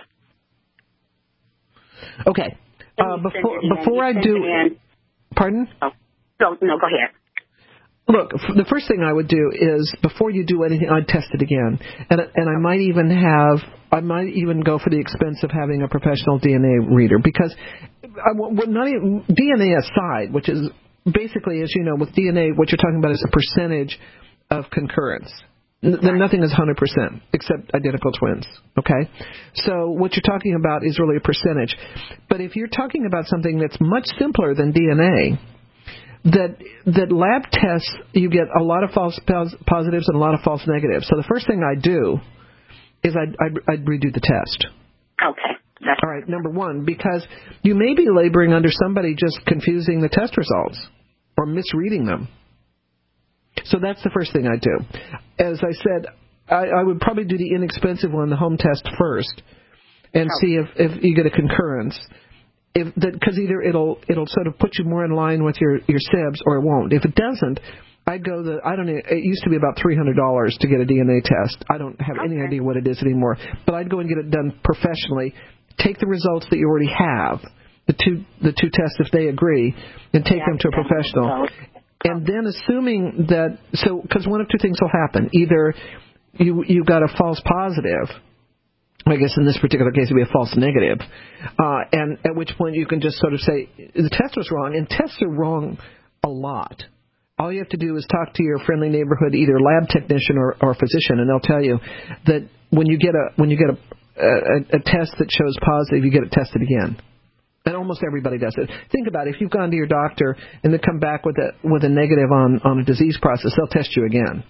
S3: Okay. Uh, before before I do, pardon?
S5: Oh, no, no, go ahead.
S3: Look, the first thing I would do is before you do anything, I'd test it again, and and I might even have, I might even go for the expense of having a professional D N A reader, because I, not even, D N A aside, which is basically, as you know, with D N A, what you're talking about is a percentage of concurrence. N- then nothing is one hundred percent except identical twins, okay? So what you're talking about is really a percentage. But if you're talking about something that's much simpler than D N A, that that lab tests, you get a lot of false pos- positives and a lot of false negatives. So the first thing I'd do is I'd, I'd, I'd redo the test.
S5: Okay. That's
S3: All right, number one, because you may be laboring under somebody just confusing the test results or misreading them. So that's the first thing I do. As I said, I, I would probably do the inexpensive one, the home test first, and oh. see if, if you get a concurrence. If that, because either it'll it'll sort of put you more in line with your, your sibs, or it won't. If it doesn't, I'd go the I don't know. It used to be about three hundred dollars to get a D N A test. I don't have okay. any idea what it is anymore. But I'd go and get it done professionally. Take the results that you already have, the two the two tests if they agree, and take yeah, them to a professional. And then assuming that, so, because one of two things will happen. Either you, you've got a false positive, I guess in this particular case it would be a false negative, uh, and at which point you can just sort of say, the test was wrong, and tests are wrong a lot. All you have to do is talk to your friendly neighborhood, either lab technician or, or physician, and they'll tell you that when you get a, when you get a, a, a test that shows positive, you get it tested again. And almost everybody does it. Think about it. If you've gone to your doctor and they come back with a with a negative on, on a disease process, they'll test you again.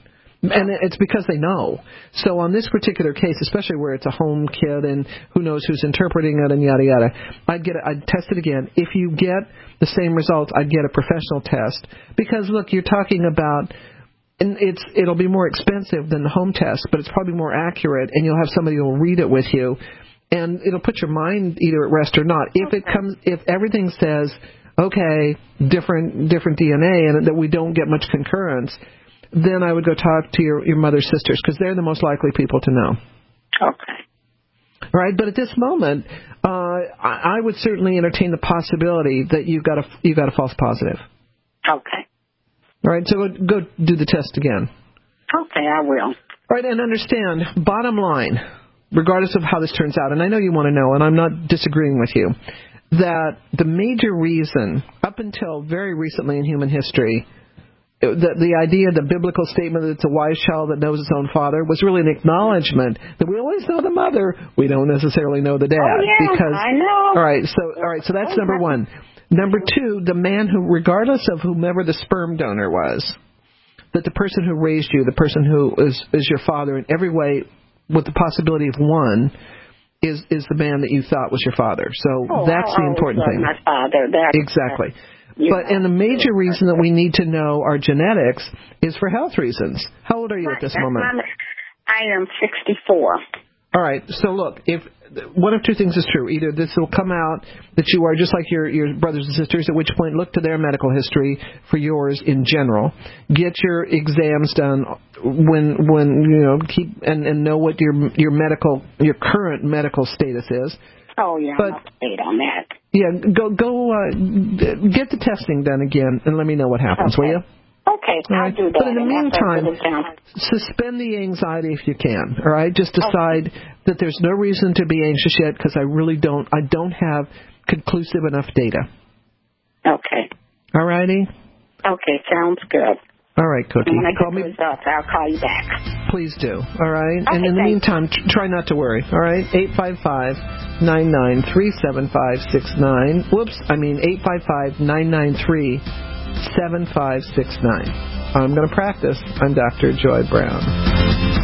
S3: And it's because they know. So on this particular case, especially where it's a home kid and who knows who's interpreting it and yada yada, I'd get it, I'd test it again. If you get the same results, I'd get a professional test. Because look, you're talking about, and it's it'll be more expensive than the home test, but it's probably more accurate, and you'll have somebody who'll read it with you, and it'll put your mind either at rest or not. If it comes, if everything says, okay, different different D N A, and that we don't get much concurrence, then I would go talk to your, your mother's sisters, because they're the most likely people to know.
S5: Okay.
S3: All right, but at this moment, uh, I, I would certainly entertain the possibility that you got a you got a false positive.
S5: Okay.
S3: All right, so go, go do the test again.
S5: Okay, I will.
S3: All right, and understand, bottom line, regardless of how this turns out, and I know you want to know, and I'm not disagreeing with you, that the major reason, up until very recently in human history, The, the idea, the biblical statement that it's a wise child that knows its own father was really an acknowledgement that we always know the mother, we don't necessarily know the dad.
S5: Oh, yeah,
S3: because,
S5: I know.
S3: All right, so all right, so that's number one. Number two, the man who, regardless of whomever the sperm donor was, that the person who raised you, the person who is is your father in every way, with the possibility of one, is is the man that you thought was your father. So
S5: oh,
S3: that's the important thing.
S5: My father. That's
S3: exactly.
S5: Yeah.
S3: But and the major reason that we need to know our genetics is for health reasons. How old are you
S5: right,
S3: at this
S5: that's
S3: moment?
S5: My, I am sixty-four.
S3: All right. So look, if one of two things is true, either this will come out that you are just like your your brothers and sisters, at which point look to their medical history for yours in general. Get your exams done when when you know keep and, and know what your your medical your current medical status is.
S5: Oh yeah,
S3: but,
S5: I'm up to date on that.
S3: Yeah, go go uh, get the testing done again and let me know what happens,
S5: okay.
S3: will you?
S5: Okay,
S3: all
S5: I'll
S3: right.
S5: do that.
S3: But in the meantime, suspend the anxiety if you can. All right, just decide okay. that there's no reason to be anxious yet because I really don't. I don't have conclusive enough data.
S5: Okay.
S3: All righty.
S5: Okay, sounds good.
S3: All right, Cookie.
S5: And when I
S3: call
S5: get
S3: me.
S5: the results, I'll call you back.
S3: Please do. All right.
S5: Okay,
S3: and in the
S5: thanks.
S3: meantime, tr- try not to worry. All right. Eight five five nine nine three seven five six nine. Whoops. I mean eight five five nine nine three seven five six nine. I'm going to practice. I'm Doctor Joy Brown.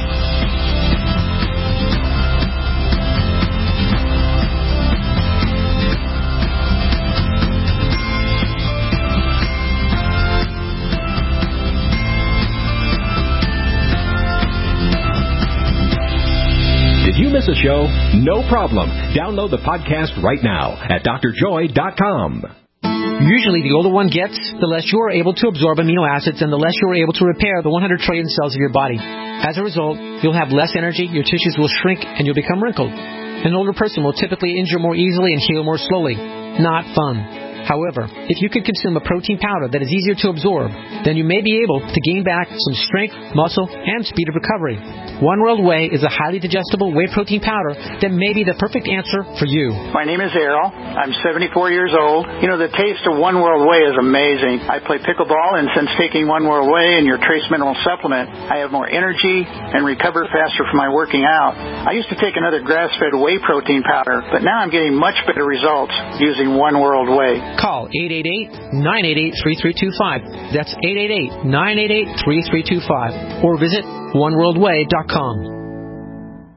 S2: Did you miss a show? No problem. Download the podcast right now at d r joy dot com.
S6: Usually the older one gets, the less you are able to absorb amino acids and the less you are able to repair the one hundred trillion cells of your body. As a result, you'll have less energy, your tissues will shrink, and you'll become wrinkled. An older person will typically injure more easily and heal more slowly. Not fun. However, if you can consume a protein powder that is easier to absorb, then you may be able to gain back some strength, muscle, and speed of recovery. One World Whey is a highly digestible whey protein powder that may be the perfect answer for you.
S7: My name is Errol. I'm seventy-four years old. You know, the taste of One World Whey is amazing. I play pickleball, and since taking One World Whey and your trace mineral supplement, I have more energy and recover faster from my working out. I used to take another grass-fed whey protein powder, but now I'm getting much better results using One World Whey.
S6: Call eight eight eight nine eight eight three three two five. That's eight eight eight nine eight eight three three two five. Or visit one world way dot com.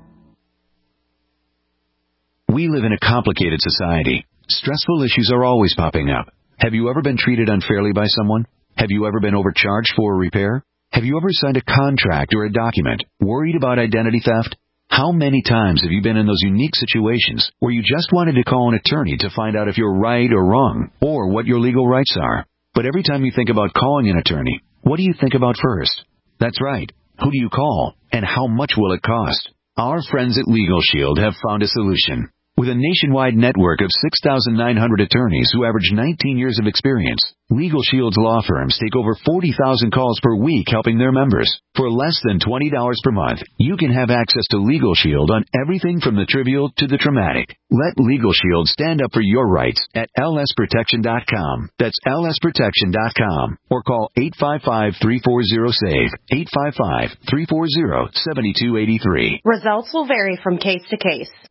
S13: We live in a complicated society. Stressful issues are always popping up. Have you ever been treated unfairly by someone? Have you ever been overcharged for a repair? Have you ever signed a contract or a document worried about identity theft? How many times have you been in those unique situations where you just wanted to call an attorney to find out if you're right or wrong, or what your legal rights are? But every time you think about calling an attorney, what do you think about first? That's right. Who do you call, and how much will it cost? Our friends at Legal Shield have found a solution. With a nationwide network of six thousand nine hundred attorneys who average nineteen years of experience, Legal Shield's law firms take over forty thousand calls per week helping their members. For less than twenty dollars per month, you can have access to Legal Shield on everything from the trivial to the traumatic. Let Legal Shield stand up for your rights at L S protection dot com. That's L S protection dot com. Or call eight five five three four zero SAVE, eight five five three four zero seven two eight three.
S8: Results will vary from case to case.